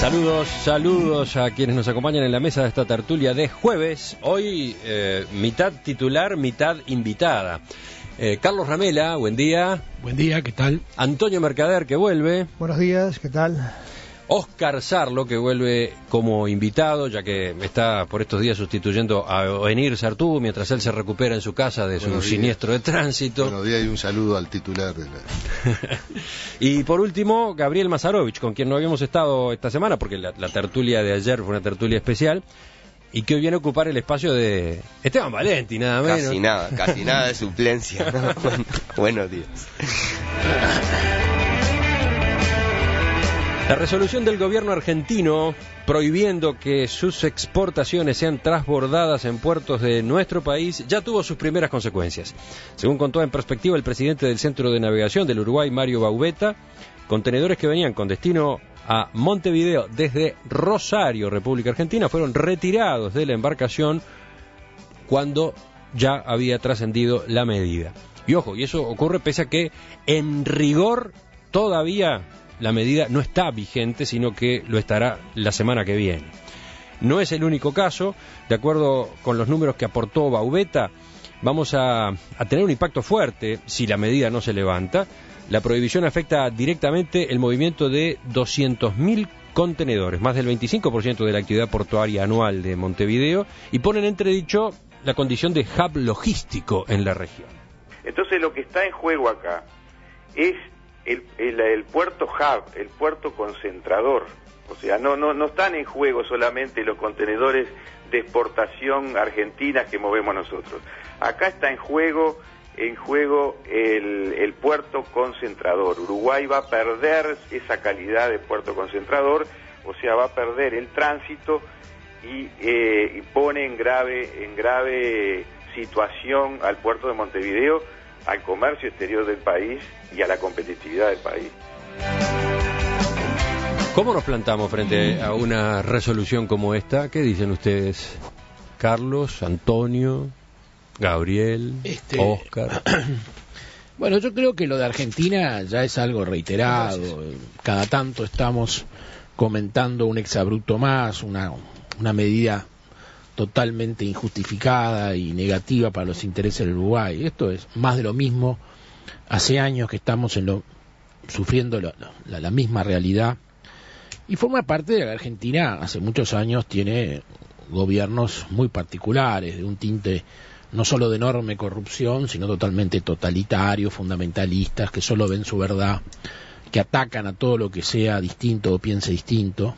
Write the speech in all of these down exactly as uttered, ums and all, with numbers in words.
Saludos, saludos a quienes nos acompañan en la mesa de esta tertulia de jueves. Hoy eh, mitad titular, mitad invitada. Eh, Carlos Ramela, buen día. Buen día, ¿qué tal? Antonio Mercader, que vuelve. Buenos días, ¿qué tal? Oscar Sarlo, que vuelve como invitado, ya que está por estos días sustituyendo a Oenir Sartú, mientras él se recupera en su casa de su siniestro de tránsito. Buenos días y un saludo al titular de la... Y por último, Gabriel Mazarovich, con quien no habíamos estado esta semana, porque la, la tertulia de ayer fue una tertulia especial, y que hoy viene a ocupar el espacio de Esteban Valenti, nada menos. Casi nada, casi nada de suplencia, ¿no? Buenos días. La resolución del gobierno argentino prohibiendo que sus exportaciones sean transbordadas en puertos de nuestro país ya tuvo sus primeras consecuencias. Según contó en perspectiva el presidente del Centro de Navegación del Uruguay, Mario Baubeta, contenedores que venían con destino a Montevideo desde Rosario, República Argentina, fueron retirados de la embarcación cuando ya había trascendido la medida. Y ojo, y eso ocurre pese a que en rigor todavía la medida no está vigente, sino que lo estará la semana que viene. No es el único caso. De acuerdo con los números que aportó Baubeta, vamos a, a tener un impacto fuerte si la medida no se levanta. La prohibición afecta directamente el movimiento de doscientos mil contenedores, más del veinticinco por ciento de la actividad portuaria anual de Montevideo, y pone en entredicho la condición de hub logístico en la región. Entonces lo que está en juego acá es El, el, el puerto hub, el puerto concentrador. O sea, no, no, no están en juego solamente los contenedores de exportación argentina que movemos nosotros. Acá está en juego, en juego el, el puerto concentrador. Uruguay va a perder esa calidad de puerto concentrador, o sea, va a perder el tránsito y, eh, y pone en grave, en grave situación al puerto de Montevideo, al comercio exterior del país y a la competitividad del país. ¿Cómo nos plantamos frente a una resolución como esta? ¿Qué dicen ustedes? Carlos, Antonio, Gabriel, este... Oscar. Bueno, yo creo que lo de Argentina ya es algo reiterado. Cada tanto estamos comentando un exabrupto más, una, una medida totalmente injustificada y negativa para los intereses del Uruguay. Esto es más de lo mismo. Hace años que estamos en lo, sufriendo la, la, la misma realidad, y forma parte de la Argentina. Hace muchos años tiene gobiernos muy particulares, de un tinte no solo de enorme corrupción, sino totalmente totalitarios, fundamentalistas, que solo ven su verdad, que atacan a todo lo que sea distinto o piense distinto.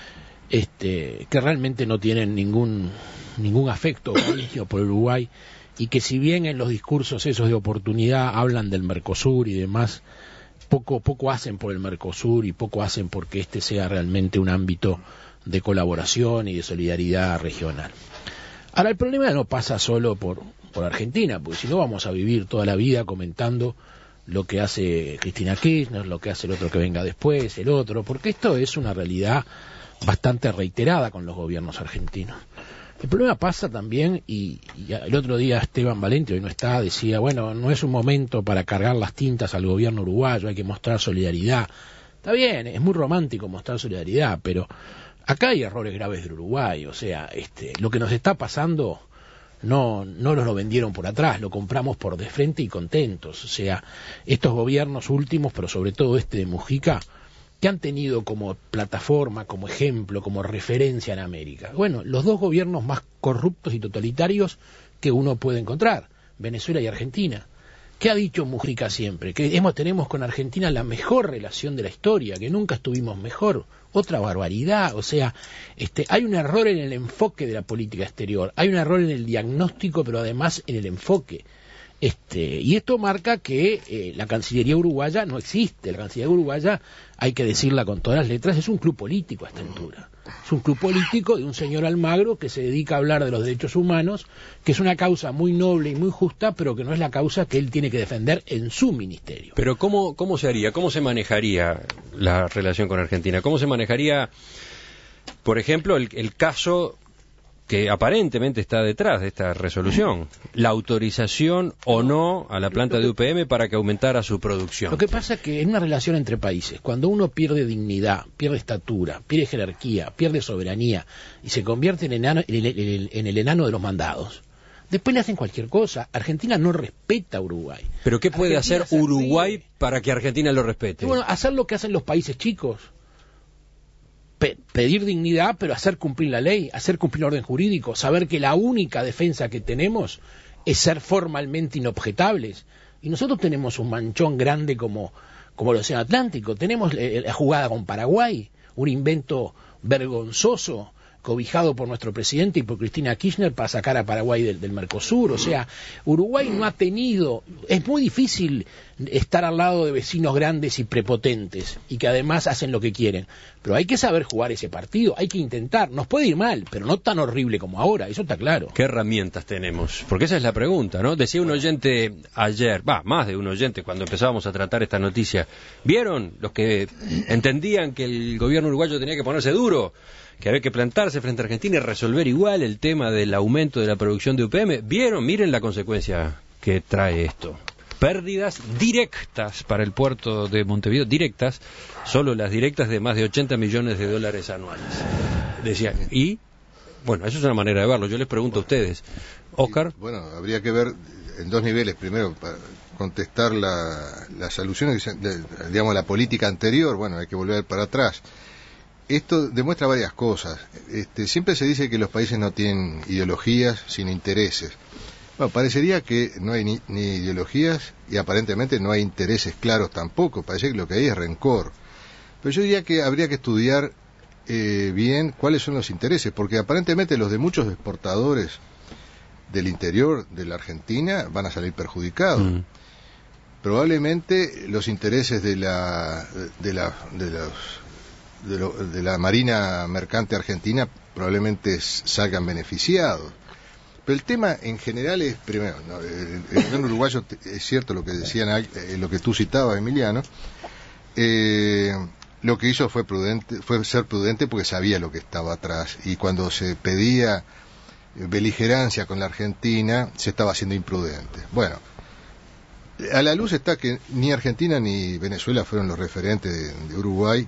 Este, que realmente no tienen ningún ningún afecto por Uruguay, y que si bien en los discursos esos de oportunidad hablan del Mercosur y demás, poco poco hacen por el Mercosur y poco hacen porque este sea realmente un ámbito de colaboración y de solidaridad regional. Ahora, el problema no pasa solo por, por Argentina, porque si no vamos a vivir toda la vida comentando lo que hace Cristina Kirchner, lo que hace el otro que venga después, el otro, porque esto es una realidad bastante reiterada con los gobiernos argentinos. El problema pasa también, y, y el otro día Esteban Valenti, hoy no está, decía, bueno, no es un momento para cargar las tintas al gobierno uruguayo, hay que mostrar solidaridad. Está bien, es muy romántico mostrar solidaridad, pero acá hay errores graves del Uruguay. O sea, este, lo que nos está pasando no, no nos lo vendieron por atrás, lo compramos por de frente y contentos. O sea, estos gobiernos últimos, pero sobre todo este de Mujica, que han tenido como plataforma, como ejemplo, como referencia en América. Bueno, los dos gobiernos más corruptos y totalitarios que uno puede encontrar, Venezuela y Argentina. ¿Qué ha dicho Mujica siempre? Que hemos, tenemos con Argentina la mejor relación de la historia, que nunca estuvimos mejor. Otra barbaridad. O sea, este, hay un error en el enfoque de la política exterior, hay un error en el diagnóstico, pero además en el enfoque. Este, y esto marca que eh, la Cancillería uruguaya no existe. La Cancillería uruguaya, hay que decirla con todas las letras, es un club político a esta altura. Es un club político de un señor Almagro que se dedica a hablar de los derechos humanos, que es una causa muy noble y muy justa, pero que no es la causa que él tiene que defender en su ministerio. Pero ¿cómo, cómo se haría? ¿Cómo se manejaría la relación con Argentina? ¿Cómo se manejaría, por ejemplo, el, el caso que aparentemente está detrás de esta resolución, la autorización o no a la planta de U P M para que aumentara su producción. Lo que pasa es que en una relación entre países, cuando uno pierde dignidad, pierde estatura, pierde jerarquía, pierde soberanía y se convierte en, enano, en, el, en, el, en el enano de los mandados, después le hacen cualquier cosa. Argentina no respeta a Uruguay. ¿Pero qué puede Argentina hacer Uruguay para que Argentina lo respete? Y bueno, hacer lo que hacen los países chicos. Pe- pedir dignidad, pero hacer cumplir la ley, hacer cumplir el orden jurídico, saber que la única defensa que tenemos es ser formalmente inobjetables. Y nosotros tenemos un manchón grande como, como el Océano Atlántico. Tenemos eh, la jugada con Paraguay, un invento vergonzoso, cobijado por nuestro presidente y por Cristina Kirchner para sacar a Paraguay del, del Mercosur. O sea, Uruguay no ha tenido... Es muy difícil estar al lado de vecinos grandes y prepotentes y que además hacen lo que quieren. Pero hay que saber jugar ese partido, hay que intentar. Nos puede ir mal, pero no tan horrible como ahora, eso está claro. ¿Qué herramientas tenemos? Porque esa es la pregunta, ¿no? Decía un oyente ayer, va, más de un oyente cuando empezábamos a tratar esta noticia. ¿Vieron los que entendían que el gobierno uruguayo tenía que ponerse duro? Que había que plantarse frente a Argentina y resolver igual el tema del aumento de la producción de U P M. ¿Vieron? Miren la consecuencia que trae esto. Pérdidas directas para el puerto de Montevideo, directas, solo las directas de más de ochenta millones de dólares anuales. Decían, y, bueno, eso es una manera de verlo. Yo les pregunto a ustedes, Óscar. Bueno, habría que ver en dos niveles. Primero, para contestar la, las alusiones, de, digamos, la política anterior. Bueno, hay que volver para atrás. Esto demuestra varias cosas. Este, siempre se dice que los países no tienen ideologías, sino intereses. Bueno, parecería que no hay ni, ni ideologías y aparentemente no hay intereses claros tampoco. Parece que lo que hay es rencor. Pero yo diría que habría que estudiar eh, bien cuáles son los intereses, porque aparentemente los de muchos exportadores del interior de la Argentina van a salir perjudicados. Mm. Probablemente los intereses de la de la de los De, lo, de la Marina Mercante Argentina probablemente salgan beneficiados. Pero el tema en general es, primero, ¿no? el, el gobierno uruguayo, es cierto lo que decían, eh, lo que tú citabas, Emiliano, eh, lo que hizo fue prudente, fue ser prudente porque sabía lo que estaba atrás, y cuando se pedía beligerancia con la Argentina, se estaba haciendo imprudente. Bueno, a la luz está que ni Argentina ni Venezuela fueron los referentes de, de Uruguay.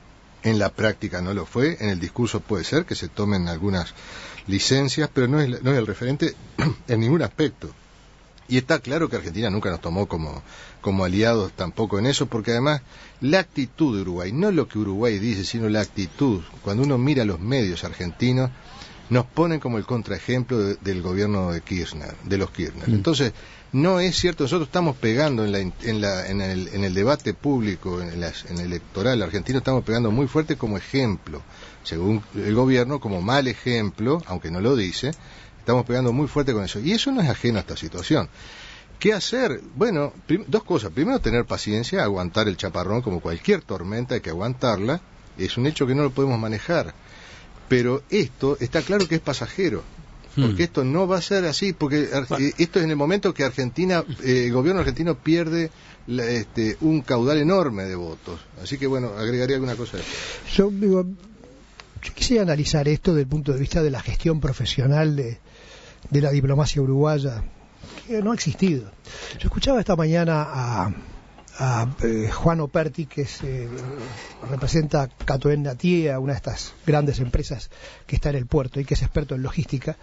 En la práctica no lo fue, en el discurso puede ser que se tomen algunas licencias, pero no es, no es el referente en ningún aspecto. Y está claro que Argentina nunca nos tomó como, como aliados tampoco en eso, porque además la actitud de Uruguay, no lo que Uruguay dice, sino la actitud, cuando uno mira los medios argentinos, nos ponen como el contraejemplo de, del gobierno de Kirchner, de los Kirchner. Entonces, no es cierto, nosotros estamos pegando en, la, en, la, en, el, en el debate público, en, las, en el electoral argentino, estamos pegando muy fuerte como ejemplo, según el gobierno, como mal ejemplo, aunque no lo dice, estamos pegando muy fuerte con eso. Y eso no es ajeno a esta situación. ¿Qué hacer? Bueno, prim- dos cosas. Primero, tener paciencia, aguantar el chaparrón como cualquier tormenta, hay que aguantarla. Es un hecho que no lo podemos manejar. Pero esto está claro que es pasajero. Porque esto no va a ser así, porque esto es en el momento que Argentina, eh, el gobierno argentino pierde la, este, un caudal enorme de votos. Así que bueno, agregaría alguna cosa. Yo digo, yo quisiera analizar esto desde el punto de vista de la gestión profesional de, de la diplomacia uruguaya, que no ha existido. Yo escuchaba esta mañana a, a eh, Juan Operti, que es, eh, representa Catoen Natie, una de estas grandes empresas que está en el puerto y que es experto en logística,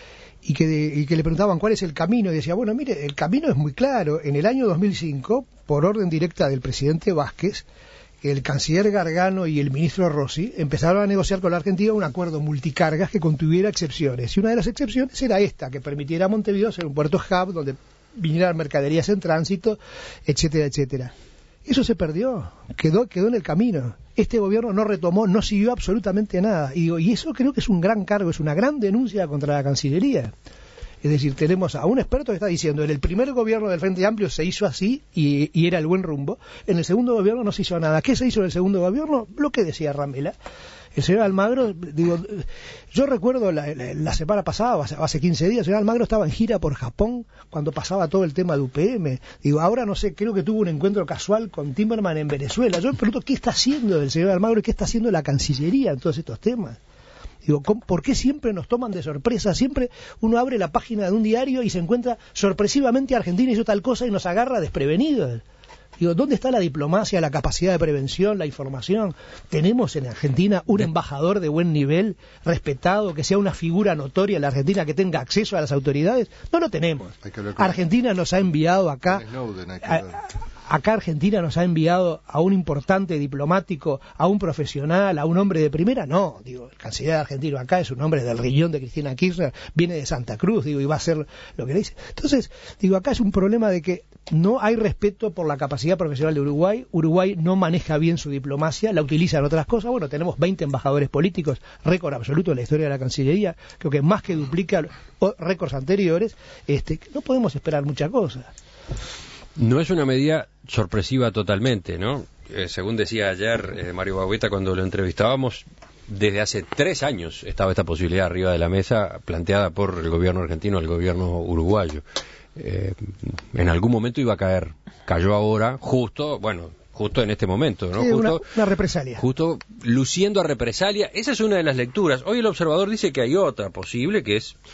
y que, de, y que le preguntaban cuál es el camino, y decía, bueno, mire, el camino es muy claro. En el año dos mil cinco, por orden directa del presidente Vázquez, el canciller Gargano y el ministro Rossi empezaron a negociar con la Argentina un acuerdo multicargas que contuviera excepciones, y una de las excepciones era esta, que permitiera a Montevideo ser un puerto hub donde vinieran mercaderías en tránsito, etcétera, etcétera. Eso se perdió, quedó, quedó en el camino. Este gobierno no retomó, no siguió absolutamente nada. Y digo, y eso creo que es un gran cargo, es una gran denuncia contra la Cancillería. Es decir, tenemos a un experto que está diciendo, en el primer gobierno del Frente Amplio se hizo así y, y era el buen rumbo. En el segundo gobierno no se hizo nada. ¿Qué se hizo en el segundo gobierno? Lo que decía Ramela. El señor Almagro, digo, yo recuerdo la, la, la semana pasada, hace, hace quince días, el señor Almagro estaba en gira por Japón cuando pasaba todo el tema de U P M. Digo, ahora no sé, creo que tuvo un encuentro casual con Timerman en Venezuela. Yo me pregunto, ¿qué está haciendo el señor Almagro y qué está haciendo la Cancillería en todos estos temas? Digo, ¿por qué siempre nos toman de sorpresa? Siempre uno abre la página de un diario y se encuentra sorpresivamente Argentina hizo tal cosa y nos agarra desprevenidos. Digo, ¿dónde está la diplomacia, la capacidad de prevención, la información? ¿Tenemos en Argentina un embajador de buen nivel, respetado, que sea una figura notoria en la Argentina, que tenga acceso a las autoridades? No lo tenemos. Argentina nos ha enviado acá... A, acá Argentina nos ha enviado a un importante diplomático, a un profesional, a un hombre de primera. No, digo, el canciller argentino acá es un hombre del riñón de Cristina Kirchner, viene de Santa Cruz, digo, y va a hacer lo que le dice. Entonces, digo, acá es un problema de que no hay respeto por la capacidad profesional de Uruguay. Uruguay no maneja bien su diplomacia, la utiliza en otras cosas. Bueno, tenemos veinte embajadores políticos, récord absoluto en la historia de la Cancillería, creo que más que duplica récords anteriores. Este, no podemos esperar muchas cosas. No es una medida sorpresiva totalmente, ¿no? Eh, según decía ayer eh, Mario Bagueta cuando lo entrevistábamos, desde hace tres años estaba esta posibilidad arriba de la mesa planteada por el gobierno argentino al gobierno uruguayo. Eh, en algún momento iba a caer, cayó ahora, justo, bueno, justo en este momento, ¿no? Sí, justo, una, una represalia. Justo luciendo a represalia. Esa es una de las lecturas. Hoy el observador dice que hay otra posible, que es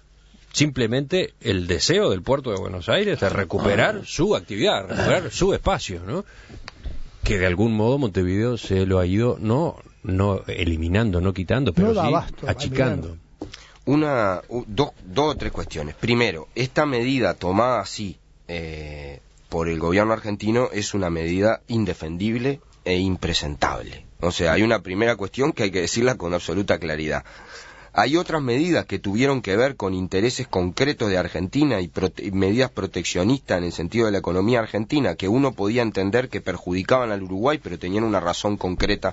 simplemente el deseo del puerto de Buenos Aires de recuperar su actividad, recuperar su espacio, ¿no? Que de algún modo Montevideo se lo ha ido no no eliminando, no quitando, pero no sí abasto, achicando. Una, dos, dos o tres cuestiones. Primero, esta medida tomada así eh, por el gobierno argentino es una medida indefendible e impresentable. O sea, hay una primera cuestión que hay que decirla con absoluta claridad. Hay otras medidas que tuvieron que ver con intereses concretos de Argentina y prote- medidas proteccionistas en el sentido de la economía argentina que uno podía entender que perjudicaban al Uruguay, pero tenían una razón concreta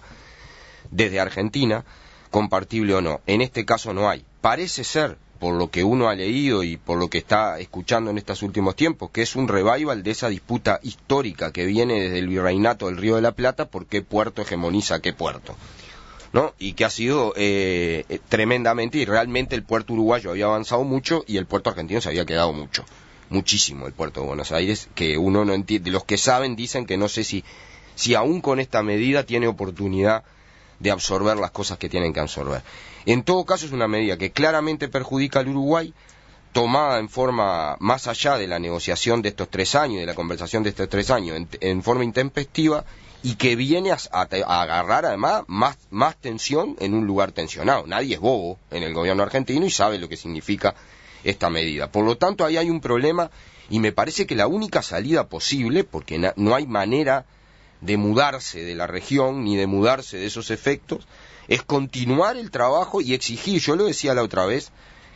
desde Argentina, compartible o no. En este caso no hay. Parece ser, por lo que uno ha leído y por lo que está escuchando en estos últimos tiempos, que es un revival de esa disputa histórica que viene desde el virreinato del Río de la Plata por qué puerto hegemoniza qué puerto, ¿no? Y que ha sido eh, tremendamente, y realmente el puerto uruguayo había avanzado mucho y el puerto argentino se había quedado mucho, muchísimo el puerto de Buenos Aires, que uno no entiende. Los que saben dicen que no sé si, si aún con esta medida tiene oportunidad de absorber las cosas que tienen que absorber. En todo caso es una medida que claramente perjudica al Uruguay, tomada en forma, más allá de la negociación de estos tres años, de la conversación de estos tres años, en, en forma intempestiva, y que viene a, a, a agarrar además más, más tensión en un lugar tensionado. Nadie es bobo en el gobierno argentino y sabe lo que significa esta medida. Por lo tanto, ahí hay un problema y me parece que la única salida posible, porque na, no hay manera de mudarse de la región ni de mudarse de esos efectos, es continuar el trabajo y exigir, yo lo decía la otra vez,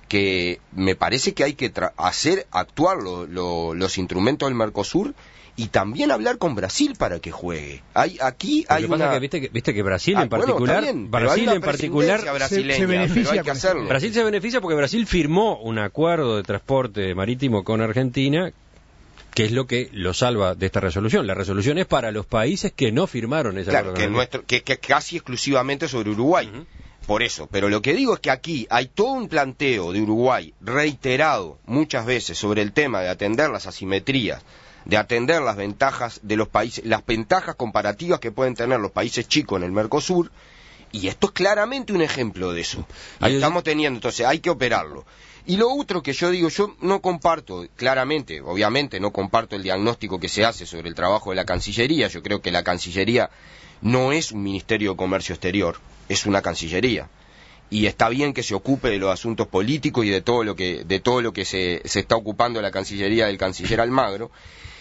que me parece que hay que tra- hacer actuar lo, lo, los instrumentos del Mercosur y también hablar con Brasil para que juegue. Hay aquí Lo hay que pasa una es que viste que, viste que Brasil ah, en particular, bueno, bien, Brasil en particular brasileña, se, se beneficia, pero hay que hacerlo. Brasil se beneficia porque Brasil firmó un acuerdo de transporte marítimo con Argentina, que es lo que lo salva de esta resolución. La resolución es para los países que no firmaron ese Claro, acuerdo. que, nuestro, que, que casi exclusivamente sobre Uruguay. Uh-huh. Por eso, pero lo que digo es que aquí hay todo un planteo de Uruguay reiterado muchas veces sobre el tema de atender las asimetrías, de atender las ventajas de los países, las ventajas comparativas que pueden tener los países chicos en el Mercosur, y esto es claramente un ejemplo de eso. Ahí estamos teniendo, entonces hay que operarlo. Y lo otro que yo digo, yo no comparto, claramente, obviamente no comparto el diagnóstico que se hace sobre el trabajo de la Cancillería. Yo creo que la Cancillería no es un Ministerio de Comercio Exterior, es una Cancillería. Y está bien que se ocupe de los asuntos políticos y de todo lo que, de todo lo que se, se está ocupando la Cancillería del canciller Almagro.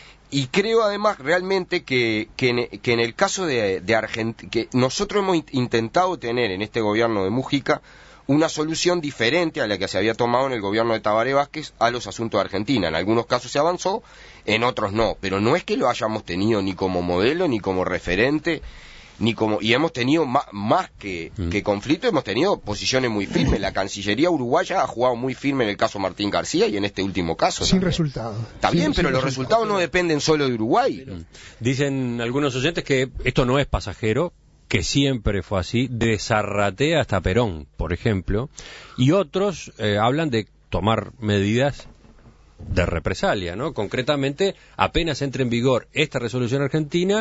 Y creo además realmente que, que, en, que en el caso de, de Argentina, que nosotros hemos intentado tener en este gobierno de Mujica una solución diferente a la que se había tomado en el gobierno de Tabaré Vázquez a los asuntos de Argentina. En algunos casos se avanzó, en otros no. Pero no es que lo hayamos tenido ni como modelo, ni como referente, ni como y hemos tenido más, más que, mm. que conflicto, hemos tenido posiciones muy firmes. La Cancillería uruguaya ha jugado muy firme en el caso Martín García y en este último caso. Sin también. resultado. Está sin, bien, pero sin los resultados no dependen solo de Uruguay. Mm. Dicen algunos oyentes que esto no es pasajero, que siempre fue así, de Zarratea hasta Perón, por ejemplo, y otros eh, hablan de tomar medidas de represalia, ¿no? Concretamente, apenas entre en vigor esta resolución argentina,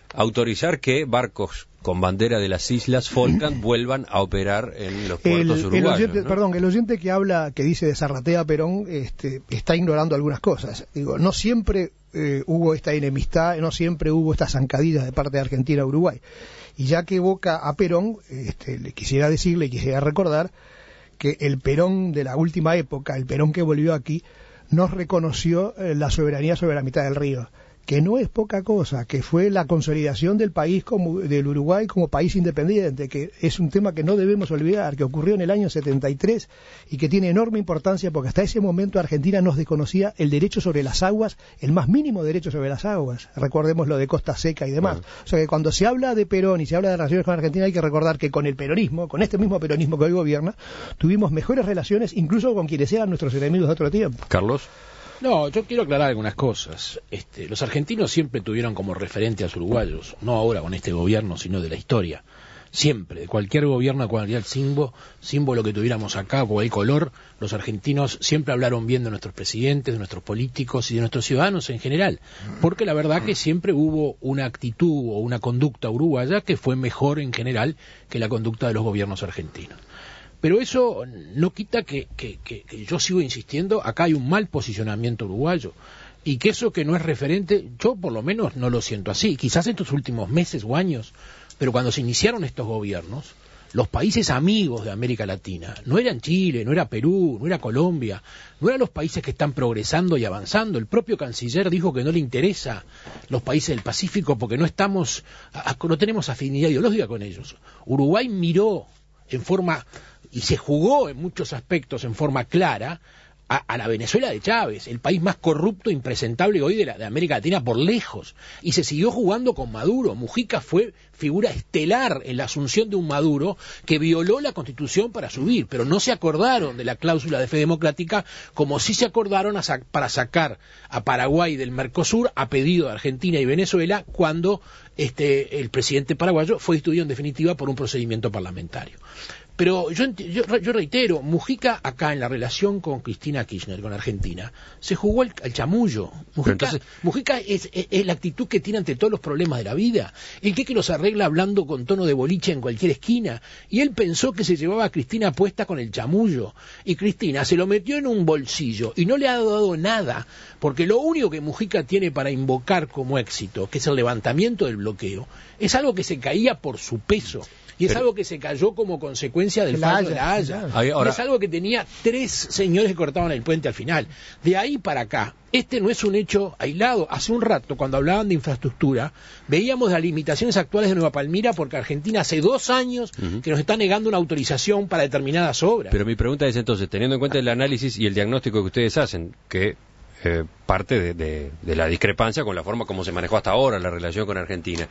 autorizar que barcos con bandera de las Islas Falkland vuelvan a operar en los puertos el, uruguayos. El oyente, ¿no? Perdón, el oyente que habla, que dice de Zarratea Perón, este, está ignorando algunas cosas. Digo, no siempre eh, hubo esta enemistad, no siempre hubo estas zancadillas de parte de Argentina a Uruguay. Y ya que evoca a Perón, este, le quisiera decirle, le quisiera recordar que el Perón de la última época, el Perón que volvió aquí, nos reconoció eh, la soberanía sobre la mitad del río, que no es poca cosa, que fue la consolidación del país como del Uruguay como país independiente, que es un tema que no debemos olvidar, que ocurrió en el año setenta y tres y que tiene enorme importancia porque hasta ese momento Argentina nos desconocía el derecho sobre las aguas, el más mínimo derecho sobre las aguas. Recordemos lo de Costa Seca y demás. Bueno. O sea que cuando se habla de Perón y se habla de relaciones con Argentina hay que recordar que con el peronismo, con este mismo peronismo que hoy gobierna, tuvimos mejores relaciones incluso con quienes eran nuestros enemigos de otro tiempo. Carlos. No, yo quiero aclarar algunas cosas. Este, los argentinos siempre tuvieron como referente a los uruguayos, no ahora con este gobierno, sino de la historia. Siempre, de cualquier gobierno, de cualquier símbolo, símbolo que tuviéramos acá, o el color, los argentinos siempre hablaron bien de nuestros presidentes, de nuestros políticos y de nuestros ciudadanos en general. Porque la verdad que siempre hubo una actitud o una conducta uruguaya que fue mejor en general que la conducta de los gobiernos argentinos. Pero eso no quita que, que, que, que yo sigo insistiendo, acá hay un mal posicionamiento uruguayo, y que eso que no es referente, yo por lo menos no lo siento así, quizás en estos últimos meses o años, pero cuando se iniciaron estos gobiernos, los países amigos de América Latina, no eran Chile, no era Perú, no era Colombia, no eran los países que están progresando y avanzando. El propio canciller dijo que no le interesa los países del Pacífico porque no estamos, no tenemos afinidad ideológica con ellos. Uruguay miró en forma, y se jugó en muchos aspectos en forma clara, a, a la Venezuela de Chávez, el país más corrupto e impresentable hoy de, la, de América Latina por lejos, y se siguió jugando con Maduro. Mujica fue figura estelar en la asunción de un Maduro que violó la Constitución para subir, pero no se acordaron de la cláusula de fe democrática como sí se acordaron a sac- para sacar a Paraguay del Mercosur a pedido de Argentina y Venezuela cuando este, el presidente paraguayo fue destituido en definitiva por un procedimiento parlamentario. Pero yo, yo, yo reitero, Mujica acá en la relación con Cristina Kirchner, con Argentina, se jugó el, el chamullo. Mujica, entonces... Mujica es, es, es la actitud que tiene ante todos los problemas de la vida. El que, que los arregla hablando con tono de boliche en cualquier esquina. Y él pensó que se llevaba a Cristina puesta con el chamullo. Y Cristina se lo metió en un bolsillo y no le ha dado nada, porque lo único que Mujica tiene para invocar como éxito, que es el levantamiento del bloqueo, es algo que se caía por su peso. Y es Pero, algo que se cayó como consecuencia del fallo de la Haya. Ahora, y es algo que tenía tres señores que cortaban el puente al final. De ahí para acá, este no es un hecho aislado. Hace un rato, cuando hablaban de infraestructura, veíamos las limitaciones actuales de Nueva Palmira, porque Argentina hace dos años uh-huh. que nos está negando una autorización para determinadas obras. Pero mi pregunta es entonces, teniendo en cuenta el análisis y el diagnóstico que ustedes hacen, que eh, parte de, de, de la discrepancia con la forma como se manejó hasta ahora la relación con Argentina,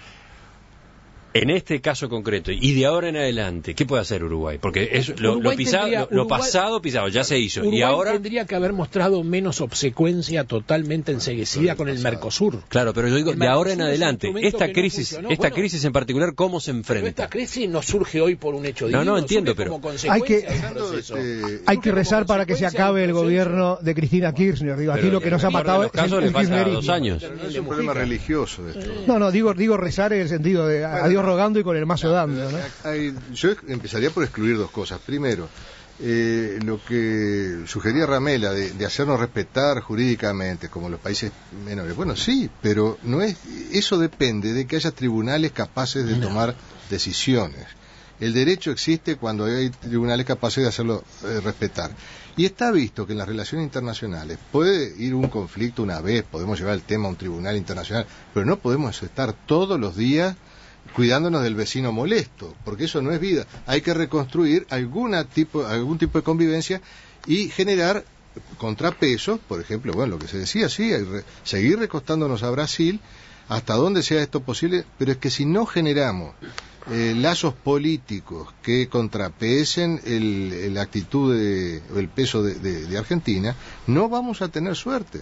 en este caso concreto, y de ahora en adelante, ¿qué puede hacer Uruguay? Porque eso, lo, lo, pisado, tendría, lo, lo Uruguay, pasado, pisado, ya se hizo. Uruguay y ahora tendría que haber mostrado menos obsecuencia totalmente enseguecida con el Mercosur. Claro, pero yo digo, de ahora en adelante, esta crisis no esta bueno, crisis en particular, ¿cómo se enfrenta? Pero esta crisis no surge hoy por un hecho divino. No, no, entiendo, pero hay que, este, hay que rezar para que se acabe el gobierno de Cristina Kirchner. Digo, aquí lo que nos ha matado es el, el kirchnerismo. Dos años. Pero no es un problema religioso esto. No, no, digo, digo rezar en el sentido de a Dios rogando y con el mazo dando, ¿no? Hay, yo empezaría por excluir dos cosas. Primero, eh, lo que sugería Ramela de, de hacernos respetar jurídicamente como los países menores. Bueno, sí, pero no es, eso depende de que haya tribunales capaces de tomar decisiones. El derecho existe cuando hay tribunales capaces de hacerlo eh, respetar. Y está visto que en las relaciones internacionales puede ir un conflicto una vez, podemos llevar el tema a un tribunal internacional, pero no podemos estar todos los días cuidándonos del vecino molesto, porque eso no es vida. Hay que reconstruir alguna tipo, algún tipo de convivencia y generar contrapesos, por ejemplo, bueno, lo que se decía, sí, hay re, seguir recostándonos a Brasil hasta donde sea esto posible, pero es que si no generamos eh, lazos políticos que contrapesen el, la actitud de, el peso de, de, de Argentina, no vamos a tener suerte.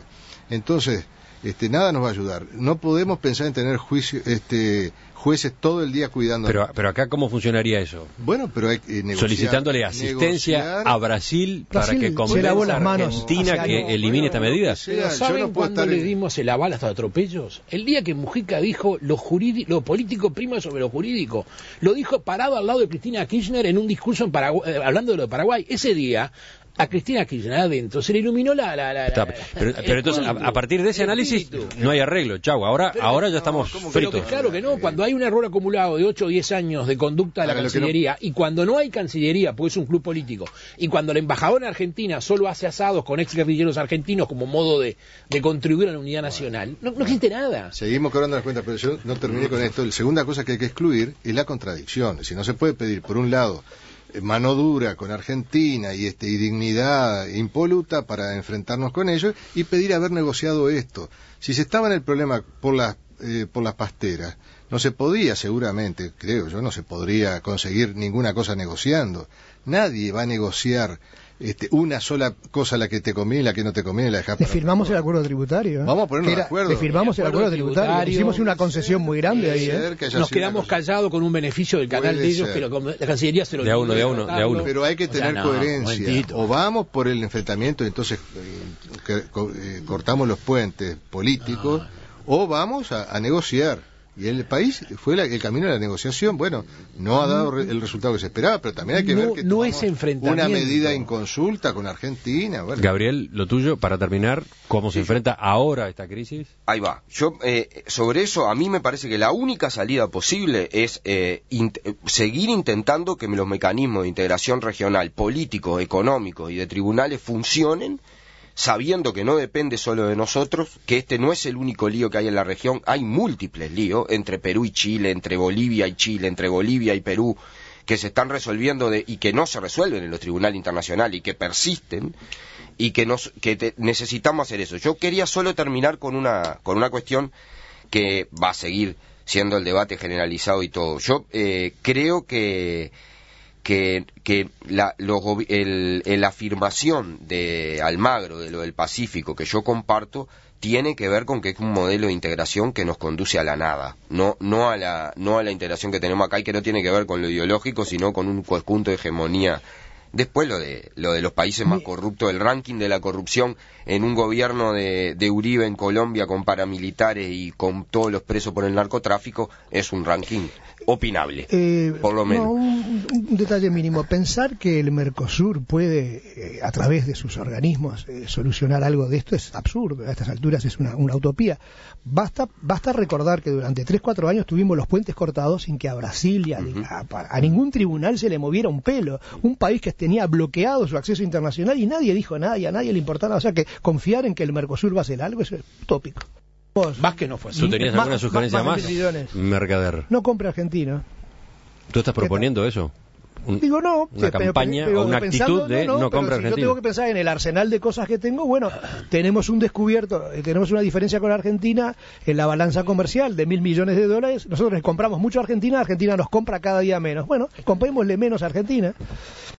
Entonces, este, nada nos va a ayudar. No podemos pensar en tener juicio, este, jueces todo el día cuidando. Pero, pero acá, ¿cómo funcionaría eso? Bueno, pero hay que negociar, solicitándole asistencia negociar. a Brasil, Brasil para que convenza las a manos Argentina que años. elimine Bueno, esta medida. no Pero Yo ¿saben no puedo cuándo estar le en- dimos el aval hasta atropellos? El día que Mujica dijo lo, jurídico, lo político prima sobre lo jurídico. Lo dijo parado al lado de Cristina Kirchner en un discurso en Paraguay, eh, hablando de lo de Paraguay. Ese día, a Cristina Kirchner adentro se le iluminó la... la, la, Está, la- pero, el pero entonces, a, espíritu, a partir de ese el análisis, espíritu. no hay arreglo. Chau, ahora, Pero- ahora ya no, estamos ¿cómo que Pero fritos. que claro que no, cuando hay un error acumulado de ocho o diez años de conducta de la Ahora, lo que no- Cancillería, y cuando no hay Cancillería, porque es un club político, y cuando el embajador en Argentina solo hace asados con ex guerrilleros argentinos como modo de, de contribuir a la unidad nacional, no, no existe nada. Seguimos cobrando las cuentas, pero yo no terminé con esto. La segunda cosa que hay que excluir es la contradicción. Si no se puede pedir, por un lado, eh, mano dura con Argentina y, este, y dignidad impoluta para enfrentarnos con ellos, y pedir haber negociado esto. Si se estaba en el problema por las, eh, por las pasteras, no se podía, seguramente, creo yo, no se podría conseguir ninguna cosa negociando. Nadie va a negociar este, una sola cosa, la que te conviene y la que no te conviene, la dejas Le para firmamos otro. el acuerdo tributario. ¿eh? Vamos a ponernos Que de era- acuerdo. Le firmamos el El acuerdo acuerdo tributario. tributario. Hicimos una concesión muy grande ahí. Puede ¿eh? ser que haya Nos sido una quedamos cosa- callados con un beneficio del canal Puede de ellos, ser. que lo- la Cancillería se lo De a uno, olvidó de a uno, de a tratarlo. uno. Pero hay que O sea, tener no, coherencia. momentito. O vamos por el enfrentamiento, entonces eh, que- co- eh, cortamos los puentes políticos, o vamos a, a negociar. Y el país fue la- el camino de la negociación. Bueno, no ha dado re- el resultado que se esperaba, pero también hay que No- ver que no tomamos es enfrentamiento. una medida en consulta con Argentina. Bueno, Gabriel, lo tuyo, para terminar, ¿cómo se enfrenta ahora a esta crisis? Ahí va. Yo, eh, sobre eso, a mí me parece que la única salida posible es eh, int- eh, seguir intentando que los mecanismos de integración regional, políticos, económicos y de tribunales funcionen, sabiendo que no depende solo de nosotros, que este no es el único lío que hay en la región, hay múltiples líos entre Perú y Chile, entre Bolivia y Chile, entre Bolivia y Perú, que se están resolviendo de, y que no se resuelven en los tribunales internacionales y que persisten, y que, nos, que te- necesitamos hacer eso. Yo quería solo terminar con una, con una cuestión que va a seguir siendo el debate generalizado y todo. Yo eh, creo que que, que la, los gobi- el, el- la afirmación de Almagro de lo del Pacífico que yo comparto tiene que ver con que es un modelo de integración que nos conduce a la nada, no no a la no a la integración que tenemos acá y que no tiene que ver con lo ideológico, sino con un conjunto de hegemonía. Después lo de lo de los países más corruptos, el ranking de la corrupción en un gobierno de, de Uribe en Colombia con paramilitares y con todos los presos por el narcotráfico es un ranking opinable, Eh, por lo menos. no, un, un detalle mínimo. Pensar que el Mercosur puede, eh, a través de sus organismos, eh, solucionar algo de esto es absurdo. A estas alturas es una, una utopía. Basta, basta recordar que durante tres cuatro años tuvimos los puentes cortados sin que a Brasil y a, Ujú. a, a ningún tribunal se le moviera un pelo. Un país que tenía bloqueado su acceso internacional y nadie dijo nada y a nadie le importaba nada. O sea que confiar en que el Mercosur va a hacer algo es utópico. Vos, Vázquez no fue así. ¿Tú tenías Más- alguna sugerencia más de más? millones. Mercader, no compre argentino. ¿tú estás proponiendo eso? Un- Digo, no. una sí, pero- campaña pero o una pensando- actitud de no pero compra si yo argentino. tengo que pensar en el arsenal de cosas que tengo, bueno, tenemos un descubierto, eh, tenemos una diferencia con Argentina en la balanza comercial de mil millones de dólares. Nosotros compramos mucho a Argentina, Argentina nos compra cada día menos. Bueno, comprémosle menos a Argentina.